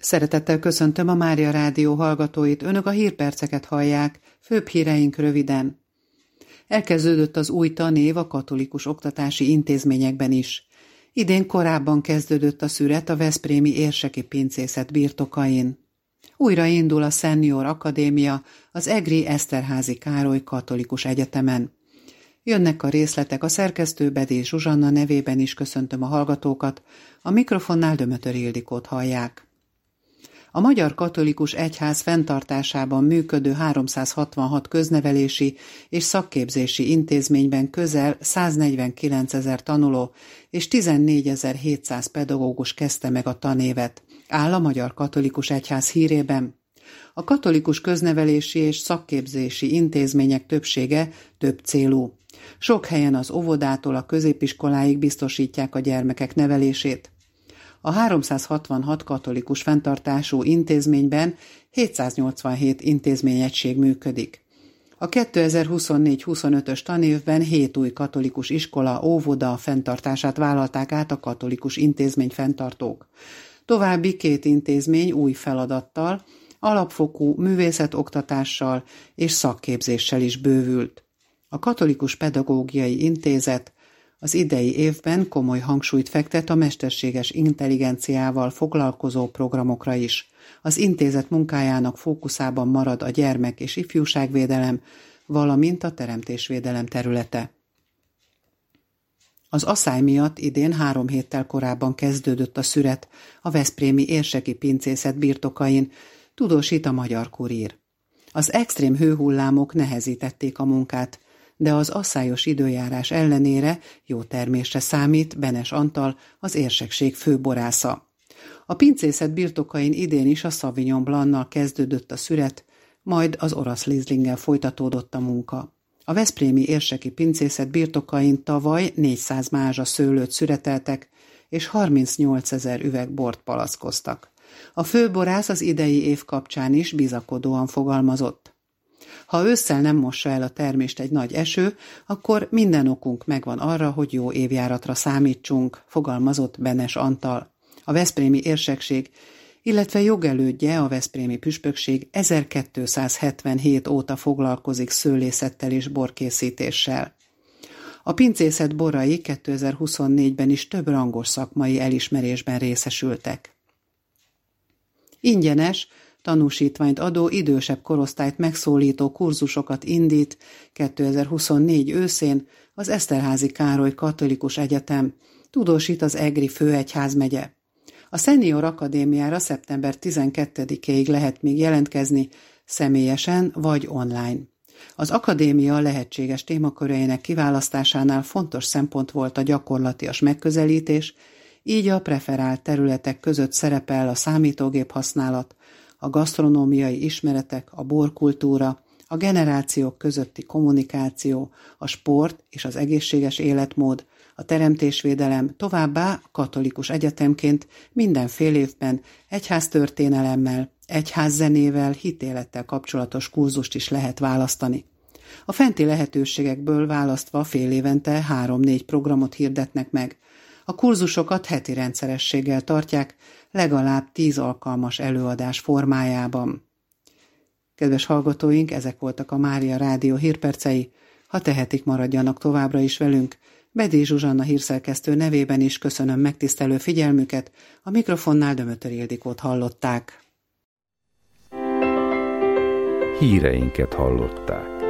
Szeretettel köszöntöm a Mária Rádió hallgatóit, önök a hírperceket hallják, főbb híreink röviden. Elkezdődött az új tanév a katolikus oktatási intézményekben is. Idén korábban kezdődött a szüret a veszprémi érseki pincészet birtokain. Újra indul a Senior Akadémia az egri Eszterházy Károly Katolikus Egyetemen. Jönnek a részletek, a szerkesztő Bedély Zsuzsanna nevében is köszöntöm a hallgatókat, a mikrofonnál Dömötör Ildikót hallják. A Magyar Katolikus Egyház fenntartásában működő 366 köznevelési és szakképzési intézményben közel 149 000 tanuló és 14 700 pedagógus kezdte meg a tanévet, áll a Magyar Katolikus Egyház hírében. A katolikus köznevelési és szakképzési intézmények többsége több célú. Sok helyen az óvodától a középiskoláig biztosítják a gyermekek nevelését. A 366 katolikus fenntartású intézményben 787 intézményegység működik. A 2024-25-ös tanévben 7 új katolikus iskola, óvoda fenntartását vállalták át a katolikus intézmény fenntartók. További 2 intézmény új feladattal, alapfokú művészetoktatással és szakképzéssel is bővült. A Katolikus Pedagógiai Intézet az idei évben komoly hangsúlyt fektet a mesterséges intelligenciával foglalkozó programokra is. Az intézet munkájának fókuszában marad a gyermek- és ifjúságvédelem, valamint a teremtésvédelem területe. Az asszály miatt idén 3 héttel korábban kezdődött a szüret a veszprémi érseki pincészet birtokain, tudósít a Magyar Kurír. Az extrém hőhullámok nehezítették a munkát, de az asszályos időjárás ellenére jó termésre számít Benes Antal, az érsekség főborásza. A pincészet birtokain idén is a Sauvignon Blanc-nal kezdődött a szüret, majd az orosz Rieslinggel folytatódott a munka. A veszprémi érseki pincészet birtokain tavaly 400 mázsa szőlőt szüreteltek, és 38 000 üveg bort palackoztak. A főborász az idei év kapcsán is bizakodóan fogalmazott. Ha ősszel nem mossa el a termést egy nagy eső, akkor minden okunk megvan arra, hogy jó évjáratra számítsunk, fogalmazott Benes Antal. A veszprémi érsekség, illetve jogelődje a veszprémi püspökség 1277 óta foglalkozik szőlészettel és borkészítéssel. A pincészet borai 2024-ben is több rangos szakmai elismerésben részesültek. Ingyenes, tanúsítványt adó idősebb korosztályt megszólító kurzusokat indít 2024 őszén az Eszterházy Károly Katolikus Egyetem, tudósít az egri főegyházmegye. A Senior Akadémiára szeptember 12-ig lehet még jelentkezni, személyesen vagy online. Az akadémia lehetséges témaköreinek kiválasztásánál fontos szempont volt a gyakorlatias megközelítés, így a preferált területek között szerepel a számítógép használat, a gasztronómiai ismeretek, a borkultúra, a generációk közötti kommunikáció, a sport és az egészséges életmód, a teremtésvédelem, továbbá katolikus egyetemként minden fél évben egyháztörténelemmel, egyházzenével, hitélettel kapcsolatos kurzust is lehet választani. A fenti lehetőségekből választva fél évente 3-4 programot hirdetnek meg. A kurzusokat heti rendszerességgel tartják, legalább 10 alkalmas előadás formájában. Kedves hallgatóink, ezek voltak a Mária Rádió hírpercei. Ha tehetik, maradjanak továbbra is velünk. Bedély Zsuzsanna hírszerkesztő nevében is köszönöm megtisztelő figyelmüket, a mikrofonnál Dömötör Ildikót hallották. Híreinket hallották.